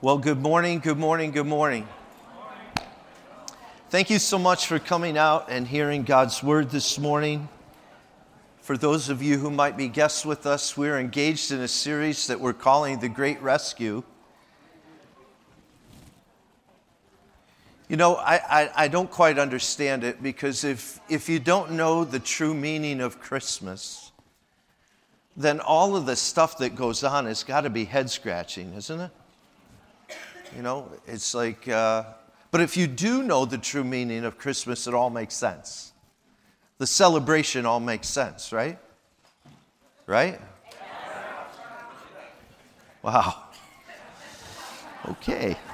Well, good morning, good morning, good morning. Thank you so much for coming out and hearing God's word this morning. For those of you who might be guests with us, we're engaged in a series that we're calling The Great Rescue. You know, I don't quite understand it, because if you don't know the true meaning of Christmas, then all of the stuff that goes on has got to be head-scratching, isn't it? You know, it's like, but if you do know the true meaning of Christmas, it all makes sense. The celebration all makes sense, right? Right? Wow. Okay.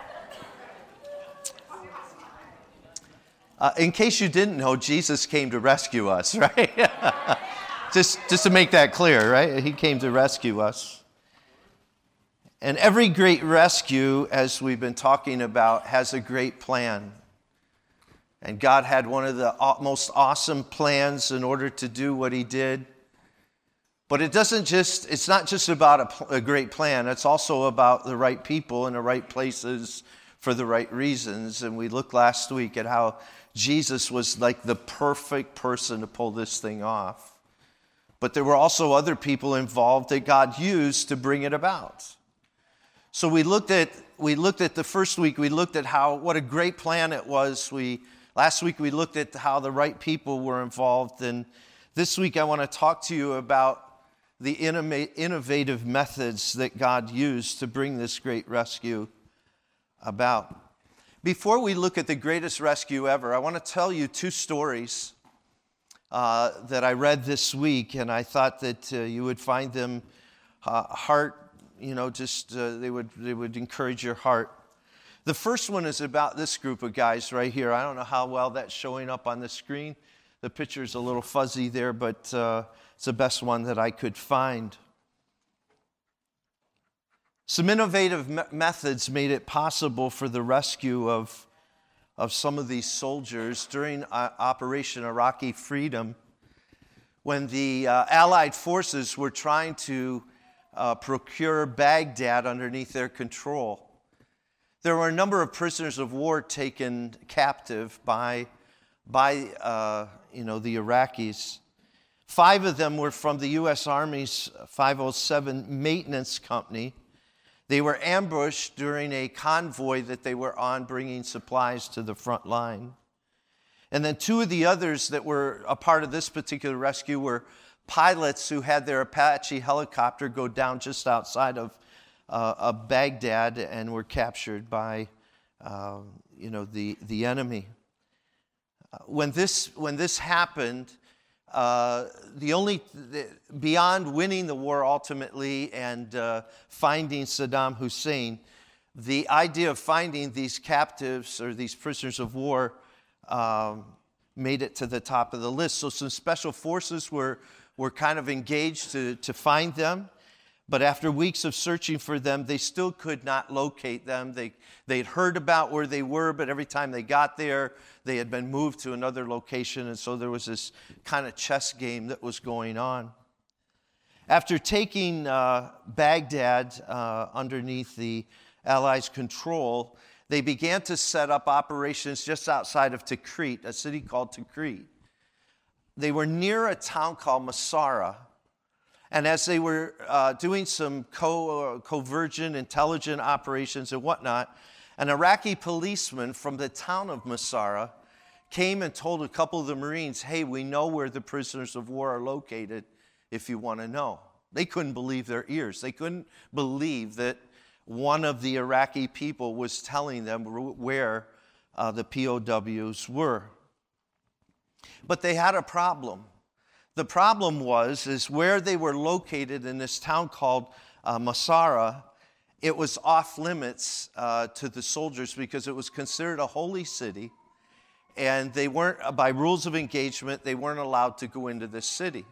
In case you didn't know, Jesus came to rescue us, right? just to make that clear, right? He came to rescue us. And every great rescue, as we've been talking about, has a great plan. And God had one of the most awesome plans in order to do what he did. But it's not just about a great plan. It's also about the right people in the right places for the right reasons. And we looked last week at how Jesus was like the perfect person to pull this thing off. But there were also other people involved that God used to bring it about. So we looked at the first week, we looked at what a great plan it was. Last week we looked at how the right people were involved. And this week I want to talk to you about the innovative methods that God used to bring this great rescue about. Before we look at the greatest rescue ever, I want to tell you two stories that I read this week, and I thought that you would find them they would encourage your heart. The first one is about this group of guys right here. I don't know how well that's showing up on the screen. The picture's a little fuzzy there, but it's the best one that I could find. Some innovative methods made it possible for the rescue of some of these soldiers during Operation Iraqi Freedom, when the Allied forces were trying to procure Baghdad underneath their control. There were a number of prisoners of war taken captive by the Iraqis. 5 of them were from the U.S. Army's 507 Maintenance Company. They were ambushed during a convoy that they were on, bringing supplies to the front line. And then 2 of the others that were a part of this particular rescue were pilots who had their Apache helicopter go down just outside of Baghdad and were captured by the enemy. When this happened, beyond winning the war ultimately and finding Saddam Hussein, the idea of finding these captives or these prisoners of war made it to the top of the list. So some special forces were kind of engaged to find them. But after weeks of searching for them, they still could not locate them. They'd heard about where they were, but every time they got there, they had been moved to another location. And so there was this kind of chess game that was going on. After taking Baghdad underneath the Allies' control, they began to set up operations just outside of Tikrit, a city called Tikrit. They were near a town called Masara. And as they were doing some convergent intelligent operations and whatnot, an Iraqi policeman from the town of Masara came and told a couple of the Marines, hey, we know where the prisoners of war are located if you want to know. They couldn't believe their ears. They couldn't believe that one of the Iraqi people was telling them where the POWs were. But they had a problem. The problem is where they were located in this town called Masara, it was off limits to the soldiers because it was considered a holy city, and they weren't, by rules of engagement, they weren't allowed to go into this city.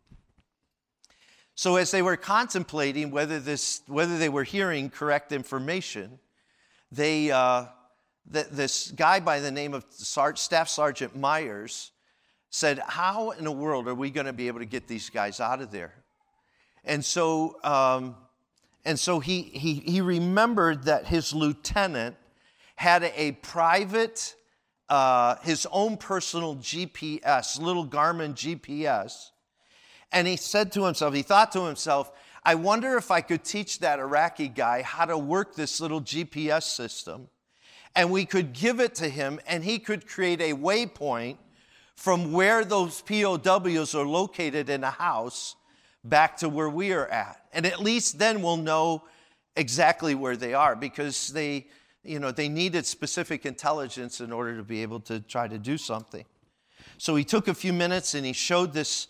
So as they were contemplating whether they were hearing correct information, this guy by the name of Staff Sergeant Myers said, how in the world are we going to be able to get these guys out of there? And so And so he remembered that his lieutenant had a private, his own personal GPS, little Garmin GPS. And he said to himself, he thought to himself, I wonder if I could teach that Iraqi guy how to work this little GPS system. And we could give it to him, and he could create a waypoint from where those POWs are located in a house back to where we are at. And at least then we'll know exactly where they are, because they needed specific intelligence in order to be able to try to do something. So he took a few minutes and he showed this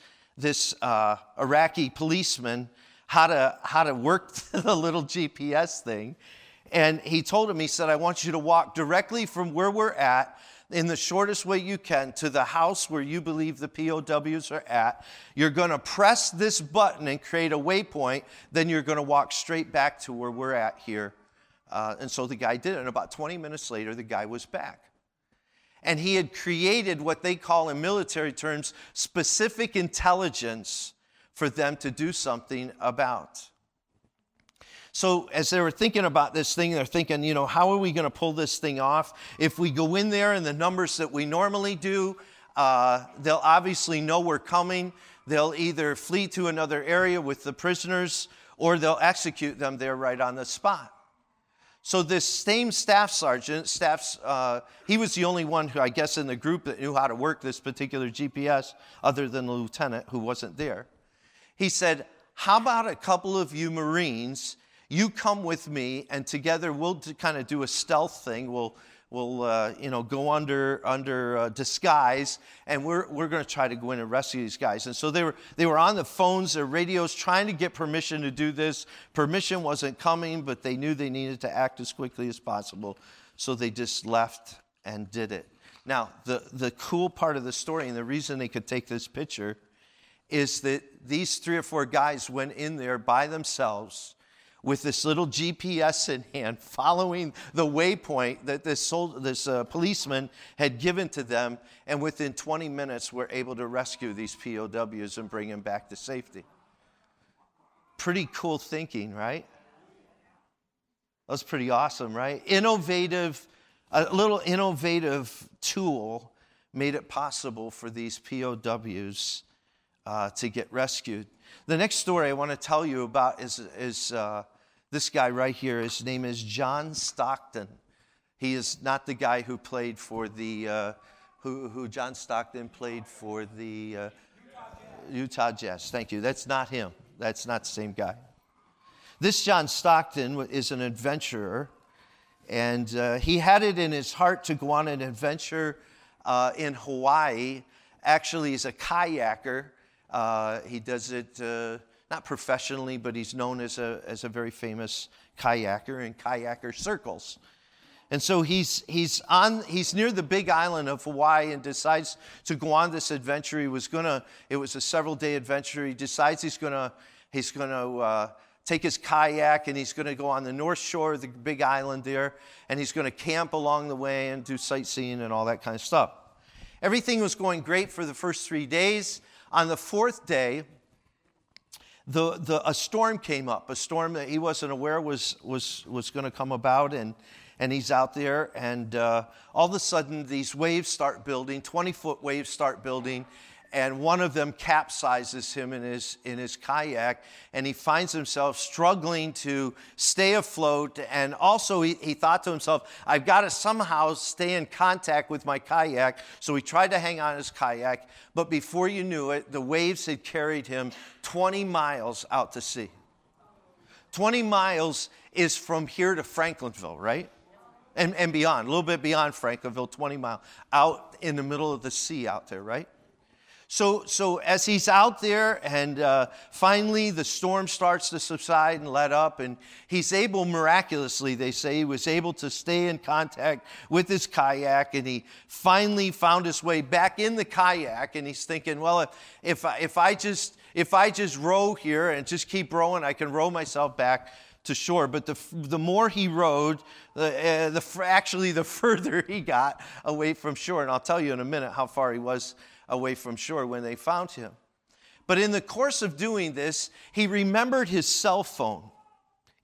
Iraqi policeman how to work the little GPS thing. And he told him, he said, I want you to walk directly from where we're at in the shortest way you can to the house where you believe the POWs are at. You're going to press this button and create a waypoint. Then you're going to walk straight back to where we're at here. And so the guy did it. And about 20 minutes later, the guy was back. And he had created what they call in military terms specific intelligence for them to do something about. So as they were thinking about this thing, they're thinking, how are we going to pull this thing off? If we go in there in the numbers that we normally do, they'll obviously know we're coming. They'll either flee to another area with the prisoners, or they'll execute them there right on the spot. So this same staff sergeant, he was the only one who, I guess, in the group that knew how to work this particular GPS, other than the lieutenant who wasn't there. He said, how about a couple of you Marines, you come with me, and together we'll kind of do a stealth thing. We'll go under disguise, and we're going to try to go in and rescue these guys. And so they were on the phones, their radios, trying to get permission to do this. Permission wasn't coming, but they knew they needed to act as quickly as possible. So they just left and did it. Now, the cool part of the story, and the reason they could take this picture, is that these 3 or 4 guys went in there by themselves with this little GPS in hand, following the waypoint that this policeman had given to them, and within 20 minutes were able to rescue these POWs and bring them back to safety. Pretty cool thinking, right? That's pretty awesome, right? A little innovative tool made it possible for these POWs to get rescued. The next story I want to tell you about is this guy right here. His name is John Stockton. He is not the guy who played for the who John Stockton played for the Utah Jazz. Thank you. That's not him. That's not the same guy. This John Stockton is an adventurer, and he had it in his heart to go on an adventure in Hawaii. Actually, he's a kayaker. He does it not professionally, but he's known as a very famous kayaker in kayaker circles. And so he's near the Big Island of Hawaii and decides to go on this adventure. It was a several-day adventure. He decides he's gonna take his kayak, and he's going to go on the north shore of the Big Island there, and he's going to camp along the way and do sightseeing and all that kind of stuff. Everything was going great for the first 3 days. On the 4th day, a storm came up, a storm that he wasn't aware was going to come about, and he's out there, and all of a sudden these waves start building, 20-foot waves start building, and one of them capsizes him in his kayak, and he finds himself struggling to stay afloat. And also he thought to himself, I've got to somehow stay in contact with my kayak. So he tried to hang on his kayak, but before you knew it, the waves had carried him 20 miles out to sea. 20 miles is from here to Franklinville, right? And beyond, a little bit beyond Franklinville, 20 miles, out in the middle of the sea out there, right? So as he's out there, and finally the storm starts to subside and let up, and he's able, miraculously, they say, he was able to stay in contact with his kayak, and he finally found his way back in the kayak, and he's thinking, well, if I just row here and just keep rowing, I can row myself back to shore. But the more he rowed, actually the further he got away from shore, and I'll tell you in a minute how far he was away from shore when they found him. But in the course of doing this, he remembered his cell phone.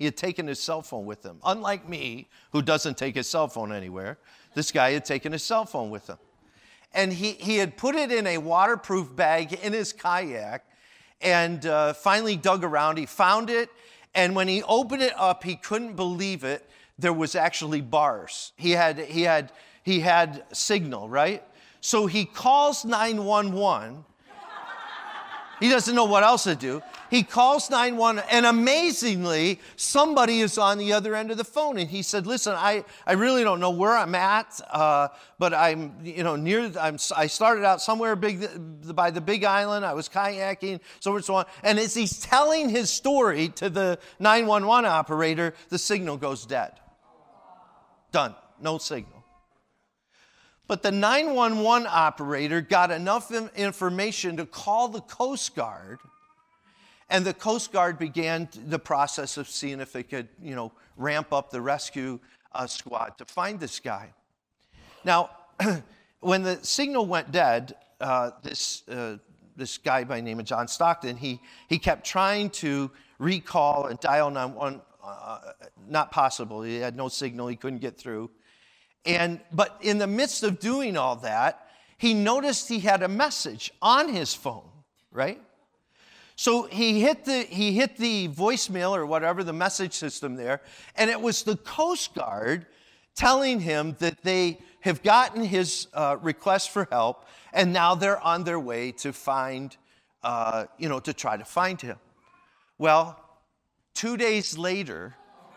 He had taken his cell phone with him. Unlike me, who doesn't take his cell phone anywhere, this guy had taken his cell phone with him. And he had put it in a waterproof bag in his kayak and finally dug around. He found it, and when he opened it up, he couldn't believe it. There was actually bars. He had signal, right? So he calls 911. He doesn't know what else to do. He calls 911, and amazingly, somebody is on the other end of the phone. And he said, listen, I really don't know where I'm at, but I'm, I started out somewhere by the Big Island. I was kayaking, so and so on. And as he's telling his story to the 911 operator, the signal goes dead. Done. No signal. But the 911 operator got enough information to call the Coast Guard, and the Coast Guard began the process of seeing if they could, ramp up the rescue squad to find this guy. Now, when the signal went dead, this guy by the name of John Stockton, he kept trying to recall and dial 911, not possible. He had no signal. He couldn't get through. But in the midst of doing all that, he noticed he had a message on his phone, right? So he hit the voicemail or whatever, the message system there, and it was the Coast Guard telling him that they have gotten his request for help, and now they're on their way to find, to try to find him. Well, 2 days later,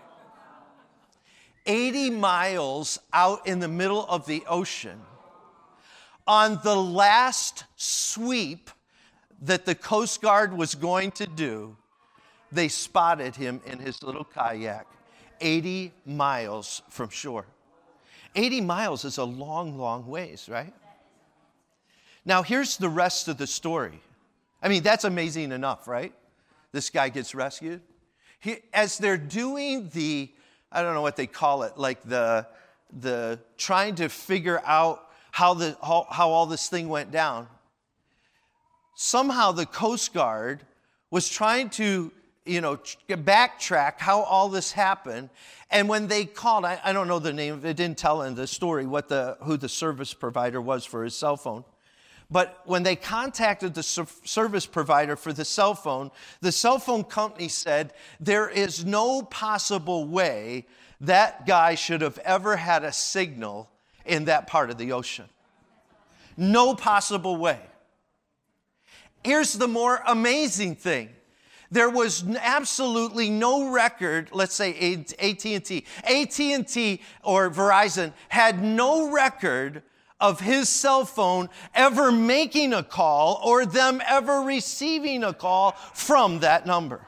80 miles out in the middle of the ocean, on the last sweep that the Coast Guard was going to do, they spotted him in his little kayak 80 miles from shore. 80 miles is a long, long ways, right? Now, here's the rest of the story. I mean, that's amazing enough, right? This guy gets rescued. As they're doing I don't know what they call it, like the trying to figure out how all this thing went down. Somehow the Coast Guard was trying to, backtrack how all this happened. And when they called, I don't know the name, it didn't tell in the story who the service provider was for his cell phone. But when they contacted the service provider for the cell phone company said, there is no possible way that guy should have ever had a signal in that part of the ocean. No possible way. Here's the more amazing thing. There was absolutely no record, let's say AT&T. AT&T or Verizon had no record of his cell phone ever making a call or them ever receiving a call from that number.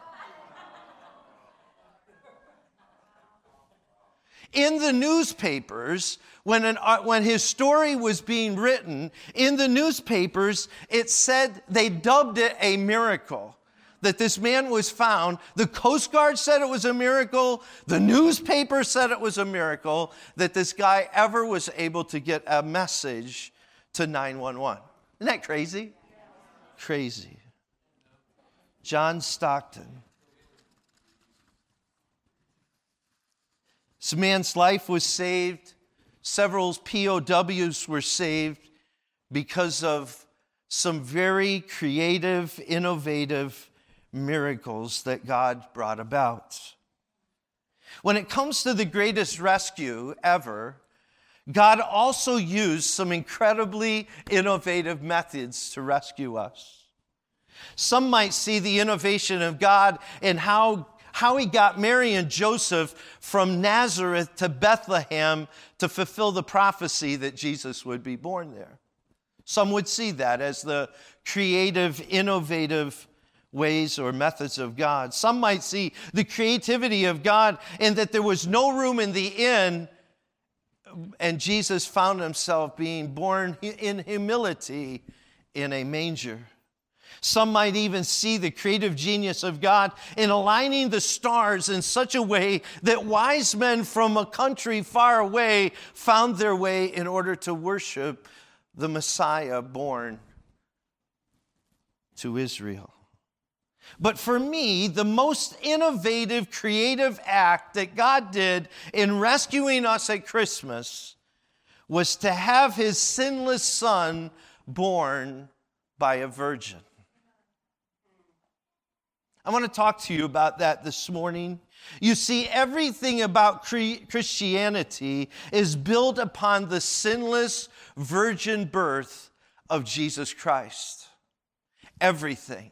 In the newspapers, when his story was being written, in the newspapers, it said, they dubbed it a miracle that this man was found. The Coast Guard said it was a miracle. The newspaper said it was a miracle that this guy ever was able to get a message to 911. Isn't that crazy? Crazy. John Stockton. This man's life was saved. Several POWs were saved because of some very creative, innovative miracles that God brought about. When it comes to the greatest rescue ever, God also used some incredibly innovative methods to rescue us. Some might see the innovation of God in how he got Mary and Joseph from Nazareth to Bethlehem to fulfill the prophecy that Jesus would be born there. Some would see that as the creative, innovative ways or methods of God. Some might see the creativity of God in that there was no room in the inn, and Jesus found himself being born in humility in a manger. Some might even see the creative genius of God in aligning the stars in such a way that wise men from a country far away found their way in order to worship the Messiah born to Israel. But for me, the most innovative, creative act that God did in rescuing us at Christmas was to have his sinless son born by a virgin. I want to talk to you about that this morning. You see, everything about Christianity is built upon the sinless virgin birth of Jesus Christ. Everything.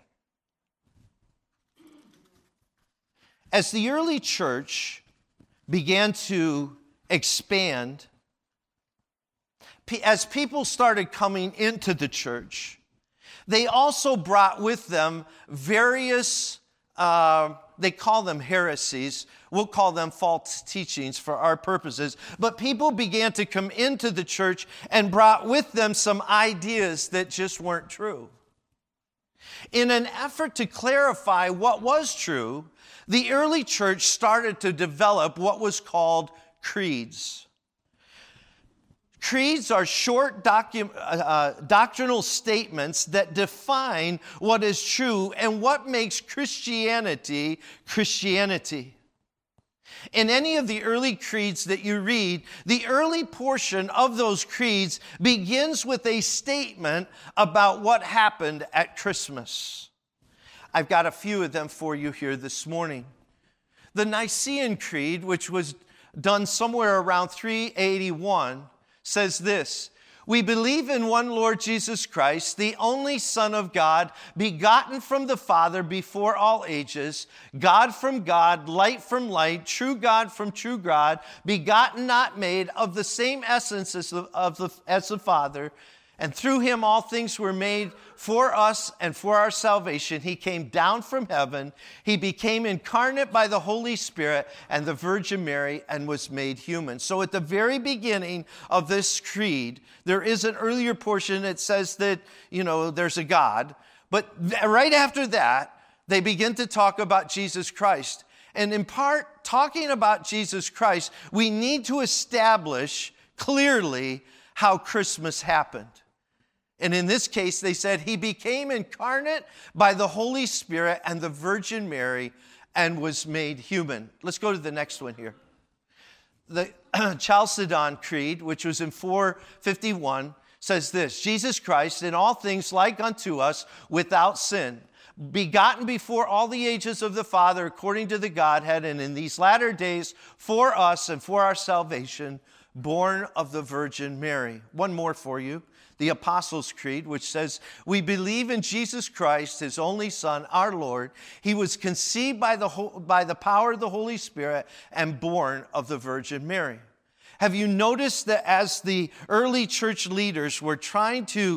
As the early church began to expand, as people started coming into the church, they also brought with them various, they call them heresies. We'll call them false teachings for our purposes. But people began to come into the church and brought with them some ideas that just weren't true. In an effort to clarify what was true, the early church started to develop what was called creeds. Creeds are short doctrinal statements that define what is true and what makes Christianity, Christianity. In any of the early creeds that you read, the early portion of those creeds begins with a statement about what happened at Christmas. I've got a few of them for you here this morning. The Nicene Creed, which was done somewhere around 381, says this: "We believe in one Lord Jesus Christ, the only Son of God, begotten from the Father before all ages, God from God, light from light, true God from true God, begotten, not made, of the same essence as the Father. And through him all things were made for us and for our salvation. He came down from heaven. He became incarnate by the Holy Spirit and the Virgin Mary and was made human." So at the very beginning of this creed, there is an earlier portion that says that, there's a God. But right after that, they begin to talk about Jesus Christ. And in part, talking about Jesus Christ, we need to establish clearly how Christmas happened. And in this case, they said he became incarnate by the Holy Spirit and the Virgin Mary and was made human. Let's go to the next one here. The Chalcedon Creed, which was in 451, says this: "Jesus Christ, in all things like unto us, without sin, begotten before all the ages of the Father, according to the Godhead, and in these latter days for us and for our salvation, born of the Virgin Mary." One more for you. The Apostles' Creed, which says, "We believe in Jesus Christ, his only Son, our Lord. He was conceived by the power of the Holy Spirit and born of the Virgin Mary." Have you noticed that as the early church leaders were trying to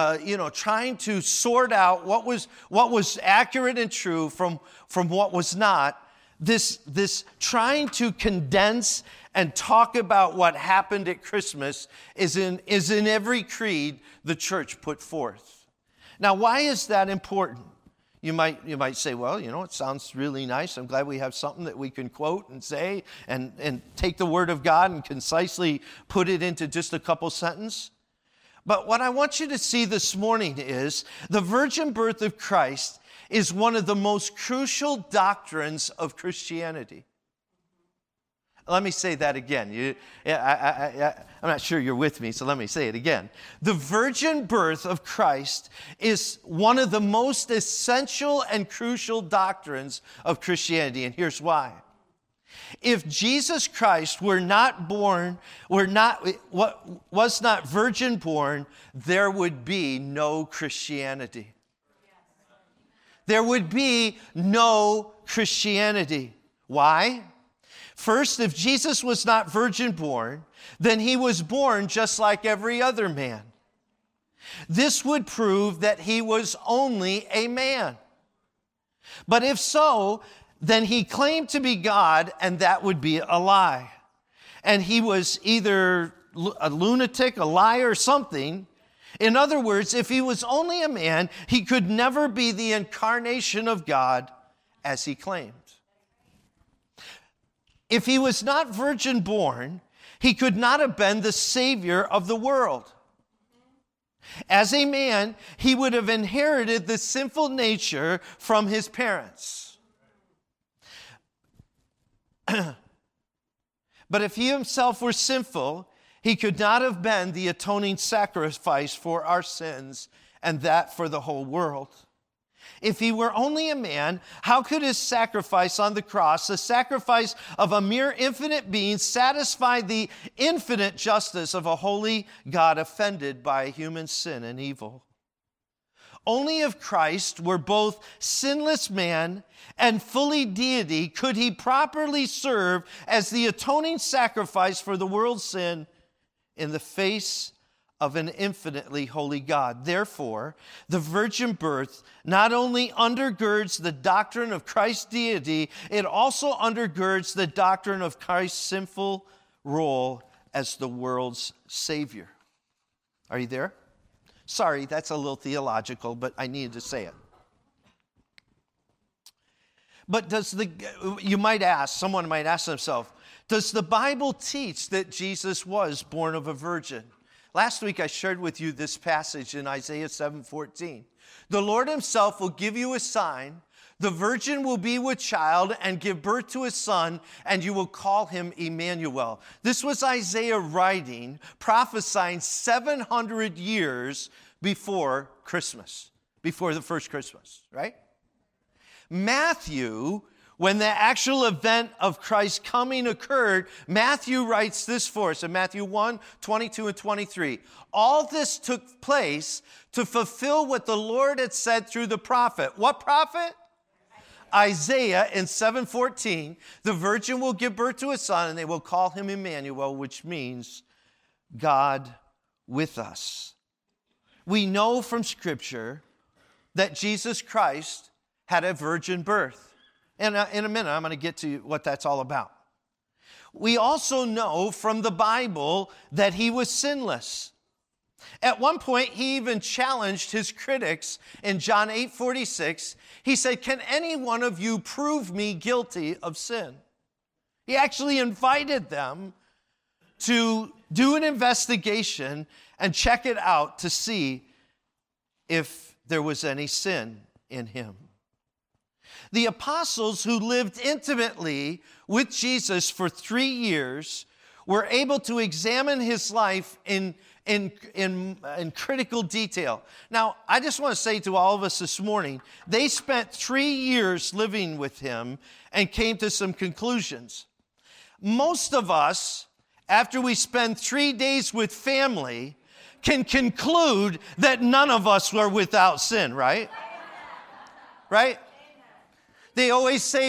sort out what was accurate and true from what was not, this trying to condense and talk about what happened at Christmas is in every creed the church put forth. Now, why is that important? You might say, well, it sounds really nice. I'm glad we have something that we can quote and say and take the Word of God and concisely put it into just a couple sentences. But what I want you to see this morning is the virgin birth of Christ is one of the most crucial doctrines of Christianity. Let me say that again. I'm not sure you're with me, so let me say it again. The virgin birth of Christ is one of the most essential and crucial doctrines of Christianity, and here's why. If Jesus Christ was not virgin born, there would be no Christianity. There would be no Christianity. Why? First, if Jesus was not virgin born, then he was born just like every other man. This would prove that he was only a man. But if so, then he claimed to be God, and that would be a lie. And he was either a lunatic, a liar, or something. In other words, if he was only a man, he could never be the incarnation of God as he claimed. If he was not virgin born, he could not have been the Savior of the world. As a man, he would have inherited the sinful nature from his parents. But if he himself were sinful, he could not have been the atoning sacrifice for our sins, and that for the whole world. If he were only a man, how could his sacrifice on the cross, the sacrifice of a mere infinite being, satisfy the infinite justice of a holy God offended by human sin and evil? Only if Christ were both sinless man and fully deity could he properly serve as the atoning sacrifice for the world's sin in the face of an infinitely holy God. Therefore, the virgin birth not only undergirds the doctrine of Christ's deity, it also undergirds the doctrine of Christ's sinful role as the world's Savior. Are you there? Sorry, that's a little theological, but I needed to say it. But someone might ask themselves, does the Bible teach that Jesus was born of a virgin? Last week I shared with you this passage in Isaiah 7:14. The Lord himself will give you a sign. The virgin will be with child and give birth to a son, and you will call him Emmanuel. This was Isaiah writing, prophesying 700 years before Christmas, before the first Christmas, right? Matthew, when the actual event of Christ's coming occurred, Matthew writes this for us in Matthew 1:22 and 23. All this took place to fulfill what the Lord had said through the prophet. What prophet? Isaiah in 7:14. The virgin will give birth to a son, and they will call him Emmanuel, which means God with us. We know from Scripture that Jesus Christ had a virgin birth. And in a minute, I'm going to get to what that's all about. We also know from the Bible that he was sinless. At one point, he even challenged his critics in John 8:46. He said, "Can any one of you prove me guilty of sin?" He actually invited them to do an investigation and check it out to see if there was any sin in him. The apostles who lived intimately with Jesus for 3 years were able to examine his life in critical detail. Now, I just want to say to all of us this morning, they spent 3 years living with him and came to some conclusions. Most of us, after we spend 3 days with family, can conclude that none of us were without sin, right? Right? They always say,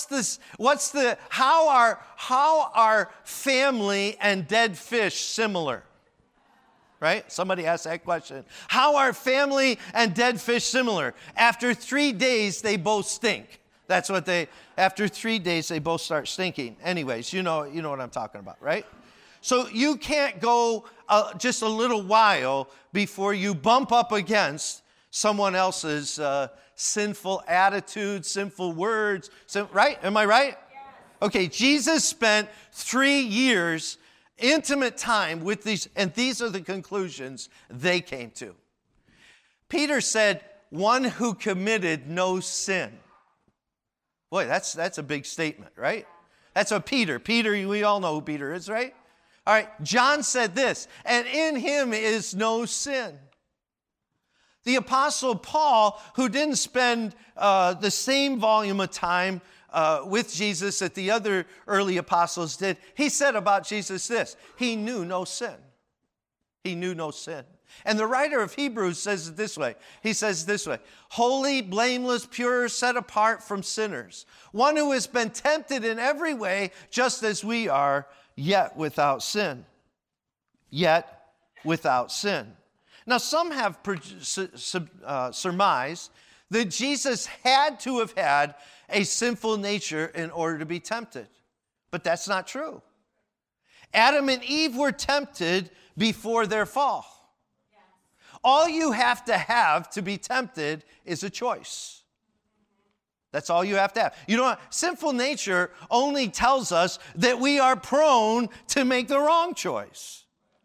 how are family and dead fish similar? Right? Somebody asked that question. How are family and dead fish similar? After 3 days, they both stink. That's what after 3 days, they both start stinking. Anyways, you know what I'm talking about, right? So you can't go just a little while before you bump up against someone else's sinful attitudes, sinful words, right? Am I right? Yes. Okay, Jesus spent 3 years, intimate time with these, and these are the conclusions they came to. Peter said, one who committed no sin. Boy, that's a big statement, right? That's a Peter. Peter, we all know who Peter is, right? All right, John said this, and in him is no sin. The Apostle Paul, who didn't spend the same volume of time with Jesus that the other early apostles did, he said about Jesus this: he knew no sin. He knew no sin. And the writer of Hebrews says it this way. He says this way: holy, blameless, pure, set apart from sinners. One who has been tempted in every way, just as we are, yet without sin. Yet without sin. Now, some have surmised that Jesus had to have had a sinful nature in order to be tempted. But that's not true. Adam and Eve were tempted before their fall. Yes. All you have to be tempted is a choice. That's all you have to have. You know what? Sinful nature only tells us that we are prone to make the wrong choice.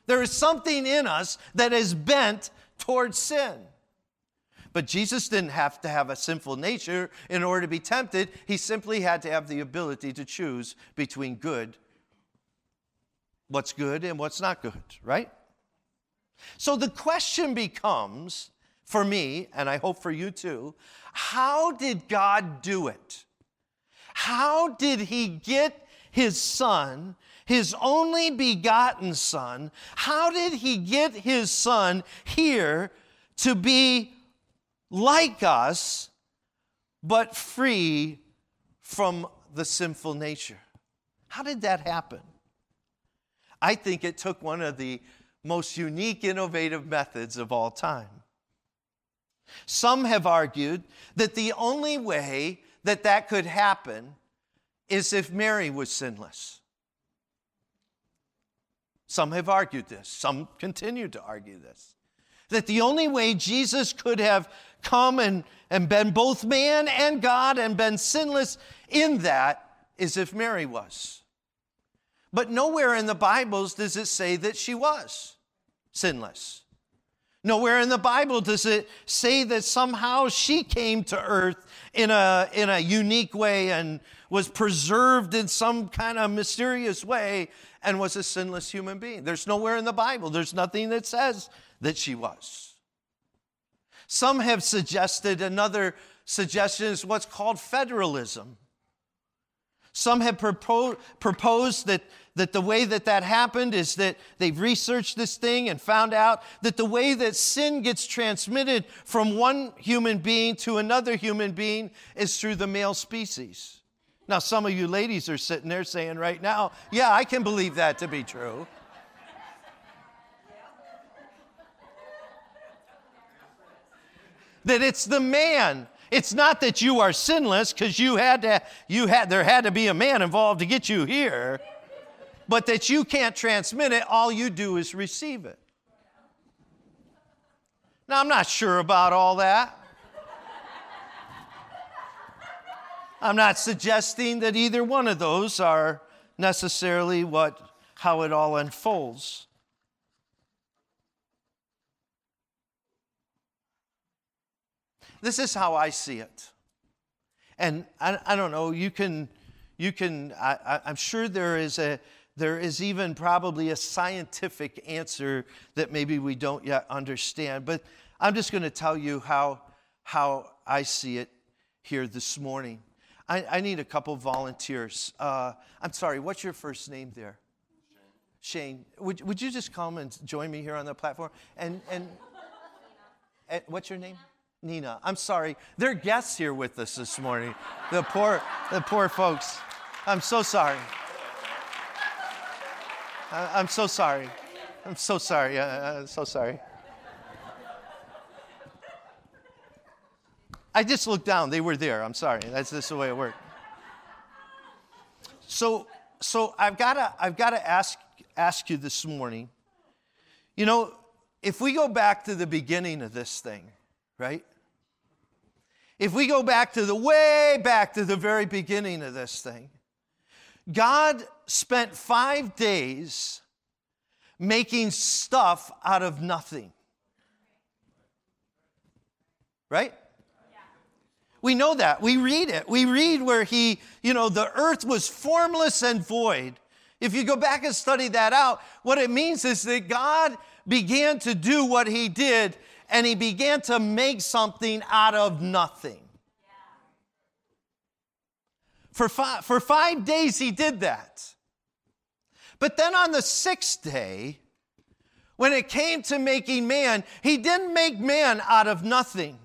There is something in us that is bent towards sin. But Jesus didn't have to have a sinful nature in order to be tempted. He simply had to have the ability to choose between what's good and what's not good, right? So the question becomes, for me, and I hope for you too, how did God do it? How did he get his son, his only begotten son, how did he get his son here to be like us, but free from the sinful nature? How did that happen? I think it took one of the most unique, innovative methods of all time. Some have argued that the only way that could happen is if Mary was sinless. Some have argued this. Some continue to argue this. That the only way Jesus could have come and been both man and God and been sinless in that is if Mary was. But nowhere in the Bibles does it say that she was sinless. Nowhere in the Bible does it say that somehow she came to earth in a unique way and was preserved in some kind of mysterious way and was a sinless human being. There's nowhere in the Bible. There's nothing that says that she was. Some have suggested, another suggestion is what's called federalism. Some have proposed that the way that happened is that they've researched this thing and found out that the way that sin gets transmitted from one human being to another human being is through the male species. Now, some of you ladies are sitting there saying right now, yeah, I can believe that to be true. That it's the man. It's not that you are sinless because there had to be a man involved to get you here, but that you can't transmit it. All you do is receive it. Now, I'm not sure about all that. I'm not suggesting that either one of those are necessarily how it all unfolds. This is how I see it. And I don't know, I'm sure there is even probably a scientific answer that maybe we don't yet understand, but I'm just going to tell you how I see it here this morning. I need a couple volunteers. I'm sorry, what's your first name there? Shane. Would you just come and join me here on the platform? And what's your name? Nina. I'm sorry. There are guests here with us this morning. The poor folks. I'm so sorry. I'm so sorry. I'm so sorry. I'm so sorry. I just looked down. They were there. I'm sorry. That's just the way it worked. So I've got to ask you this morning. You know, if we go back to the beginning of this thing, right? If we go back to the very beginning of this thing, God spent 5 days making stuff out of nothing. Right? We know that. We read it. We read where the earth was formless and void. If you go back and study that out, what it means is that God began to do what he did, and he began to make something out of nothing. For 5 days he did that. But then on the 6th day, when it came to making man, he didn't make man out of nothing.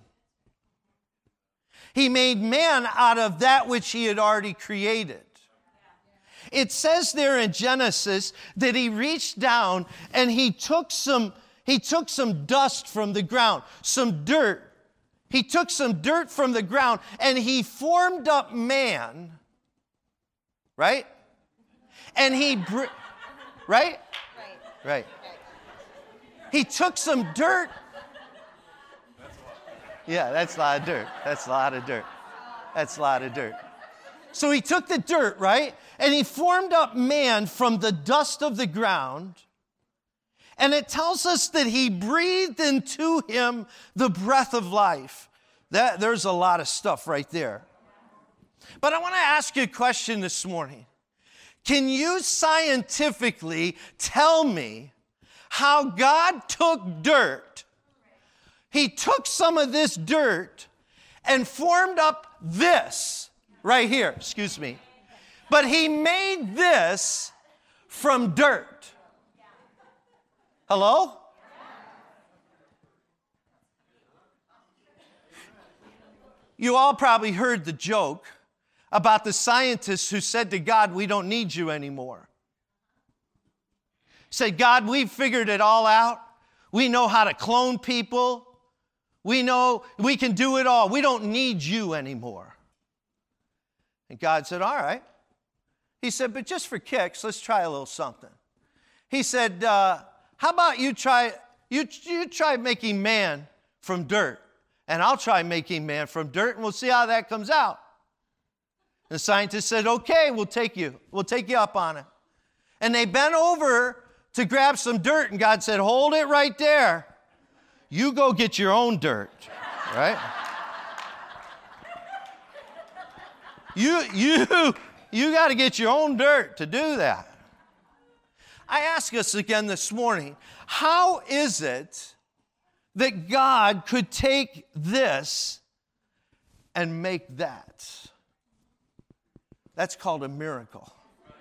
He made man out of that which he had already created. It says there in Genesis that he reached down and he took some dust from the ground, some dirt. He took some dirt from the ground and he formed up man, right? And right? Right. He took some dirt. Yeah, that's a lot of dirt. That's a lot of dirt. That's a lot of dirt. So he took the dirt, right? And he formed up man from the dust of the ground. And it tells us that he breathed into him the breath of life. There's a lot of stuff right there. But I want to ask you a question this morning. Can you scientifically tell me how God took dirt? He took some of this dirt and formed up this right here, excuse me. But he made this from dirt. Hello? You all probably heard the joke about the scientists who said to God, we don't need you anymore. Said, God, we've figured it all out. We know how to clone people. We know we can do it all. We don't need you anymore. And God said, all right. He said, but just for kicks, let's try a little something. He said, how about you try making man from dirt, and I'll try making man from dirt, and we'll see how that comes out. And the scientist said, okay, we'll take you up on it. And they bent over to grab some dirt, and God said, hold it right there. You go get your own dirt, right? You got to get your own dirt to do that. I ask us again this morning, how is it that God could take this and make that? That's called a miracle.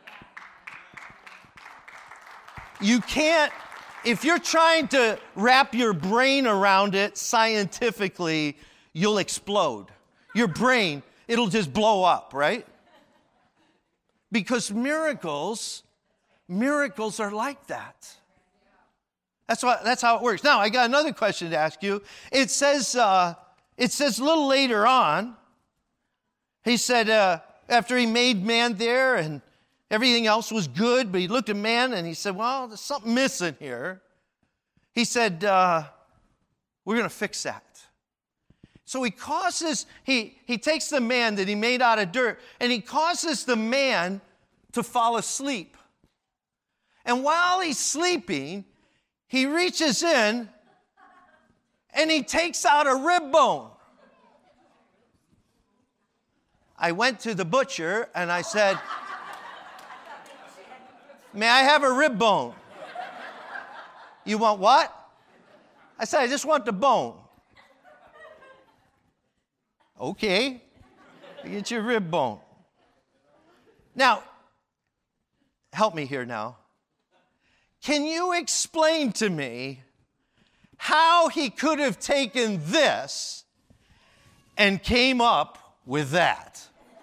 You can't, if you're trying to wrap your brain around it scientifically, you'll explode. Your brain, it'll just blow up, right? Because miracles are like that. That's how it works. Now, I got another question to ask you. It says a little later on, he said, after he made man there and everything else was good, but he looked at man and he said, well, there's something missing here. He said, we're going to fix that. So he takes the man that he made out of dirt and he causes the man to fall asleep. And while he's sleeping, he reaches in and he takes out a rib bone. I went to the butcher and I said, may I have a rib bone? You want what? I said, I just want the bone. Okay, you get your rib bone. Now, help me here now. Can you explain to me how he could have taken this and came up with that?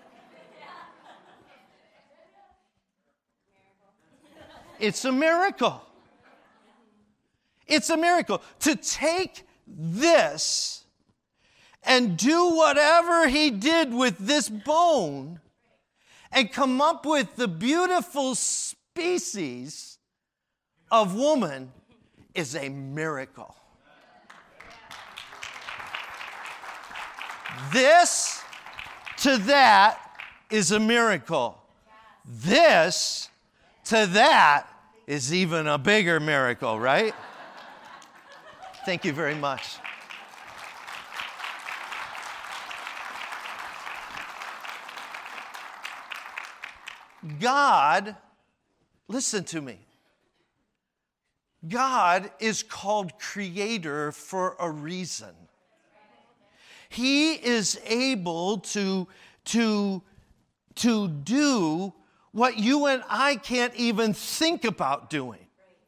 It's a miracle. It's a miracle. To take this and do whatever he did with this bone and come up with the beautiful species of woman is a miracle. This to that is a miracle. This to that is even a bigger miracle, right? Thank you very much. God, listen to me. God is called creator for a reason. He is able to do what you and I can't even think about doing.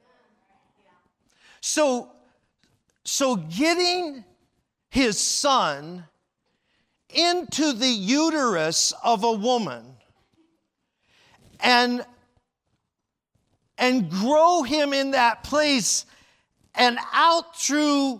So getting his son into the uterus of a woman and grow him in that place and out through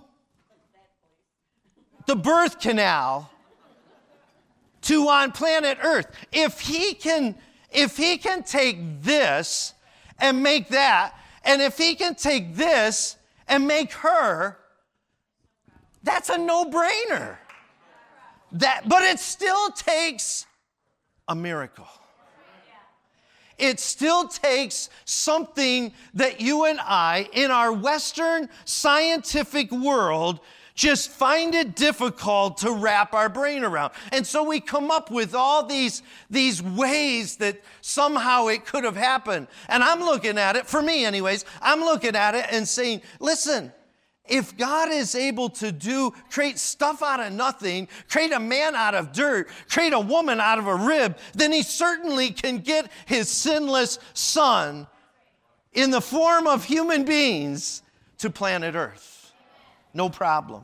the birth canal to on planet Earth. If he can take this and make that, and if he can take this and make her, that's a no-brainer. But it still takes a miracle. It still takes something that you and I, in our Western scientific world, just find it difficult to wrap our brain around. And so we come up with all these ways that somehow it could have happened. And I'm looking at it, for me anyways, I'm looking at it and saying, listen, if God is able to create stuff out of nothing, create a man out of dirt, create a woman out of a rib, then he certainly can get his sinless son in the form of human beings to planet Earth. No problem.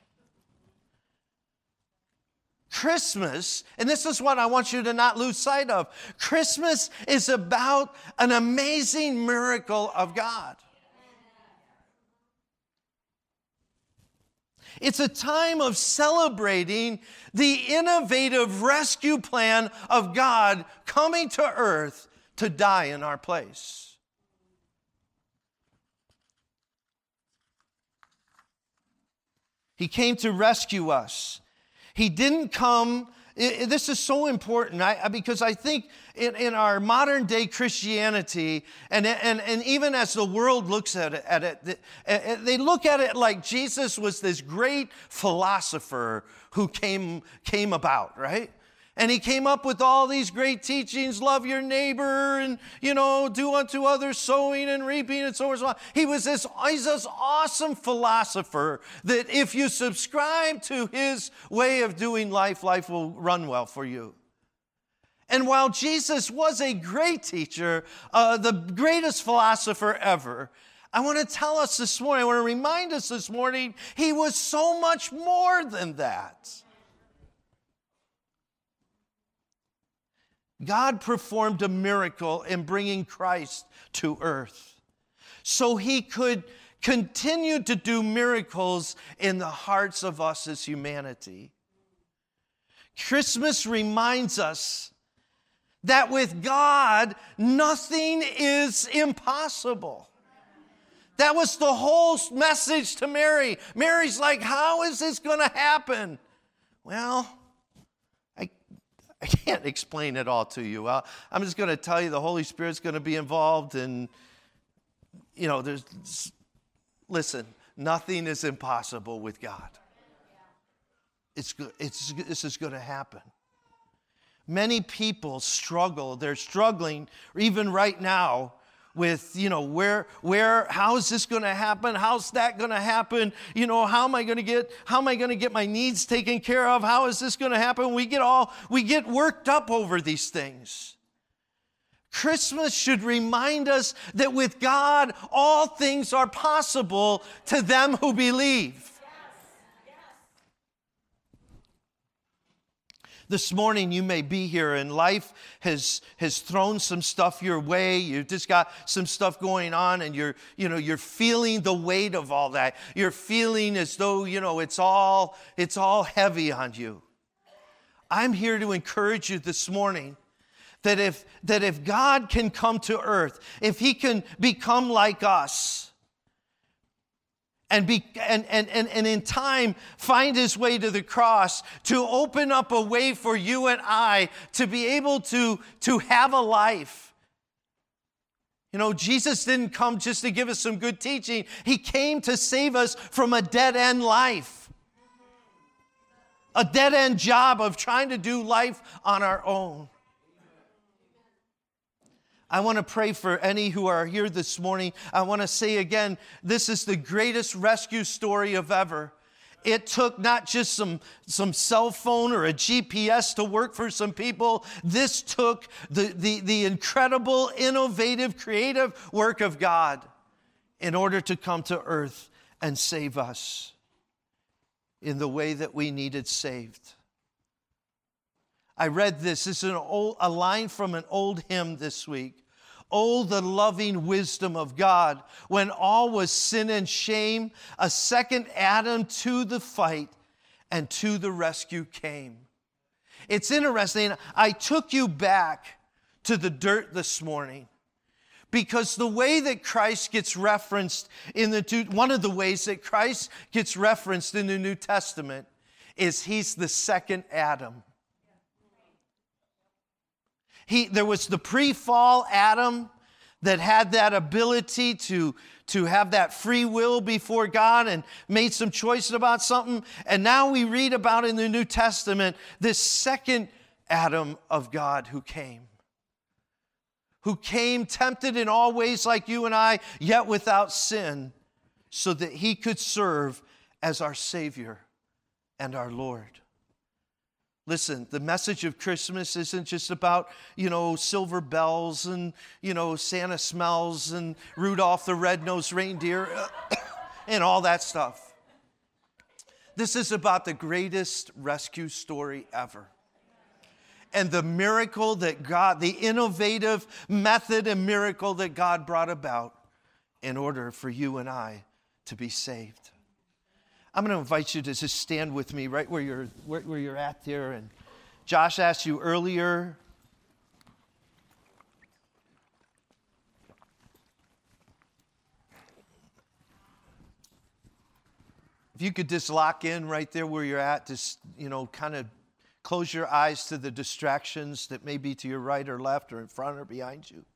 Christmas, and this is what I want you to not lose sight of. Christmas is about an amazing miracle of God. It's a time of celebrating the innovative rescue plan of God coming to earth to die in our place. He came to rescue us. He didn't come, this is so important, because I think in our modern day Christianity, and even as the world looks at it, they look at it like Jesus was this great philosopher who came about, right? And he came up with all these great teachings, love your neighbor, and, do unto others sowing and reaping, and so on and so on. He's this awesome philosopher that if you subscribe to his way of doing life, life will run well for you. And while Jesus was a great teacher, the greatest philosopher ever, I want to tell us this morning, I want to remind us this morning, he was so much more than that. God performed a miracle in bringing Christ to earth so he could continue to do miracles in the hearts of us as humanity. Christmas reminds us that with God, nothing is impossible. That was the whole message to Mary. Mary's like, how is this going to happen? Well, I can't explain it all to you. I'm just going to tell you the Holy Spirit's going to be involved, and, listen, nothing is impossible with God. This is going to happen. Many people struggle. They're struggling, even right now, with, how is this going to happen? How's that going to happen? How am I going to get my needs taken care of? How is this going to happen? We get worked up over these things. Christmas should remind us that with God, all things are possible to them who believe. This morning you may be here and life has thrown some stuff your way. You've just got some stuff going on and you're feeling the weight of all that. You're feeling as though, it's all heavy on you. I'm here to encourage you this morning that if God can come to earth, if he can become like us, and in time find his way to the cross to open up a way for you and I to be able to have a life. Jesus didn't come just to give us some good teaching. He came to save us from a dead-end life. A dead-end job of trying to do life on our own. I want to pray for any who are here this morning. I want to say again, this is the greatest rescue story of ever. It took not just some cell phone or a GPS to work for some people. This took the incredible, innovative, creative work of God in order to come to earth and save us in the way that we needed saved. I read this. This is a line from an old hymn this week. Oh, the loving wisdom of God. When all was sin and shame, a second Adam to the fight and to the rescue came. It's interesting. I took you back to the dirt this morning because the way that Christ gets referenced one of the ways that Christ gets referenced in the New Testament is he's the second Adam. There was the pre-fall Adam that had that ability to have that free will before God and made some choices about something. And now we read about in the New Testament this second Adam of God who came tempted in all ways like you and I, yet without sin, so that he could serve as our Savior and our Lord. Listen, the message of Christmas isn't just about, silver bells and, Santa smells and Rudolph the red-nosed reindeer and all that stuff. This is about the greatest rescue story ever. And the miracle that God, the innovative method and miracle that God brought about in order for you and I to be saved. I'm going to invite you to just stand with me right where you're at there. And Josh asked you earlier, if you could just lock in right there where you're at, just, kind of close your eyes to the distractions that may be to your right or left or in front or behind you.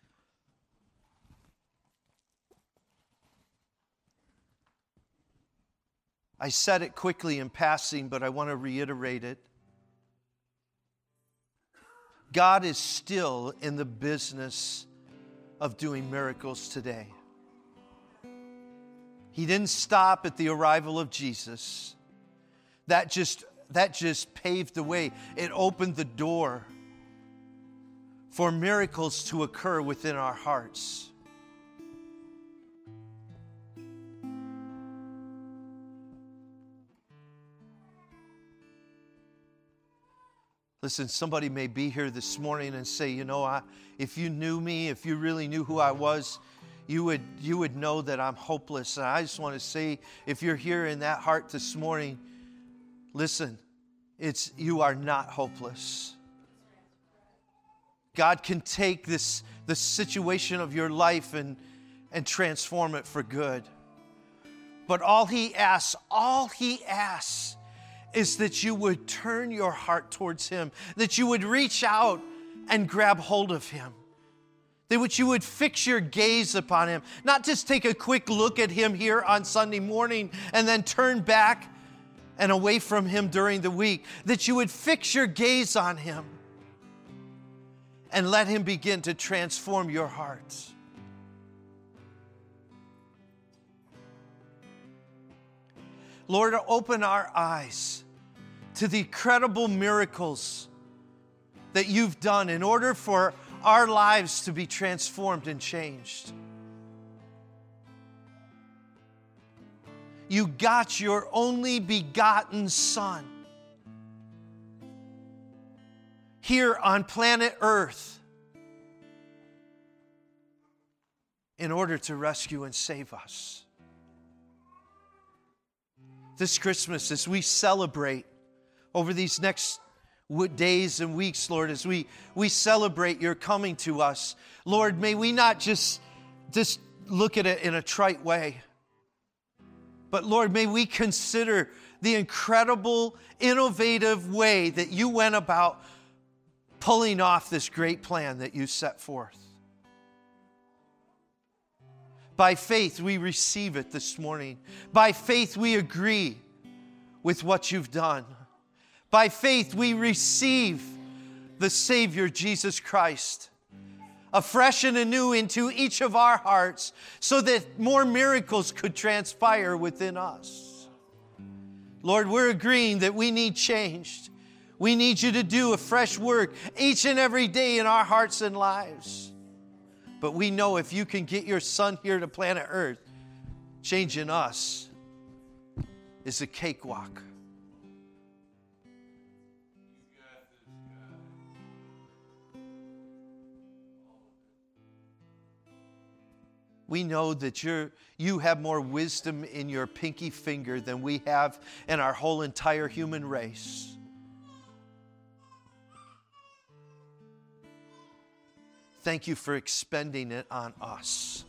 I said it quickly in passing, but I want to reiterate it. God is still in the business of doing miracles today. He didn't stop at the arrival of Jesus. That just paved the way. It opened the door for miracles to occur within our hearts. Listen, somebody may be here this morning and say, if you knew me, if you really knew who I was, you would know that I'm hopeless. And I just want to say, if you're here in that heart this morning, listen, you are not hopeless. God can take the situation of your life and transform it for good. But all He asks is that you would turn your heart towards Him, that you would reach out and grab hold of Him, that you would fix your gaze upon Him, not just take a quick look at Him here on Sunday morning and then turn back and away from Him during the week, that you would fix your gaze on Him and let Him begin to transform your hearts. Lord, open our eyes to the incredible miracles that You've done in order for our lives to be transformed and changed. You got Your only begotten Son here on planet Earth in order to rescue and save us. This Christmas, as we celebrate over these next days and weeks, Lord, as we celebrate Your coming to us, Lord, may we not just look at it in a trite way, but Lord, may we consider the incredible, innovative way that You went about pulling off this great plan that You set forth. By faith, we receive it this morning. By faith, we agree with what You've done. By faith, we receive the Savior, Jesus Christ, afresh and anew into each of our hearts so that more miracles could transpire within us. Lord, we're agreeing that we need changed. We need You to do a fresh work each and every day in our hearts and lives. But we know if You can get Your Son here to planet Earth, changing us is a cakewalk. We know that You have more wisdom in Your pinky finger than we have in our whole entire human race. Thank You for expending it on us.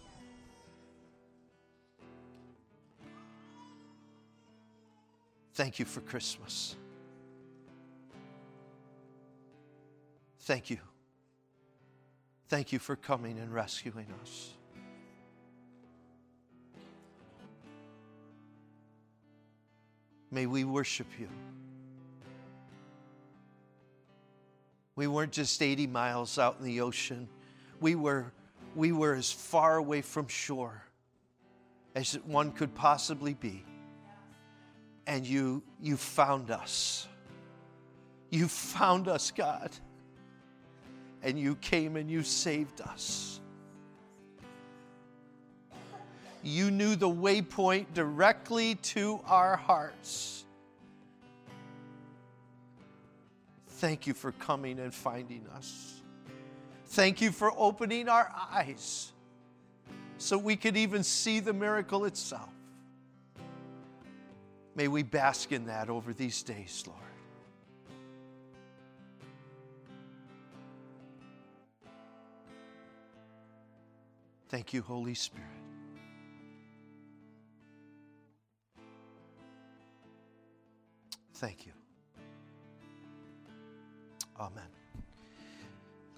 Thank You for Christmas. Thank You Thank you for coming and rescuing us. May we worship you. We weren't just 80 miles out in the ocean. We were as far away from shore as one could possibly be. And you found us. You found us, God. And you came and you saved us. You knew the waypoint directly to our hearts. Thank you for coming and finding us. Thank you for opening our eyes so we could even see the miracle itself. May we bask in that over these days, Lord. Thank you, Holy Spirit. Thank you. Amen.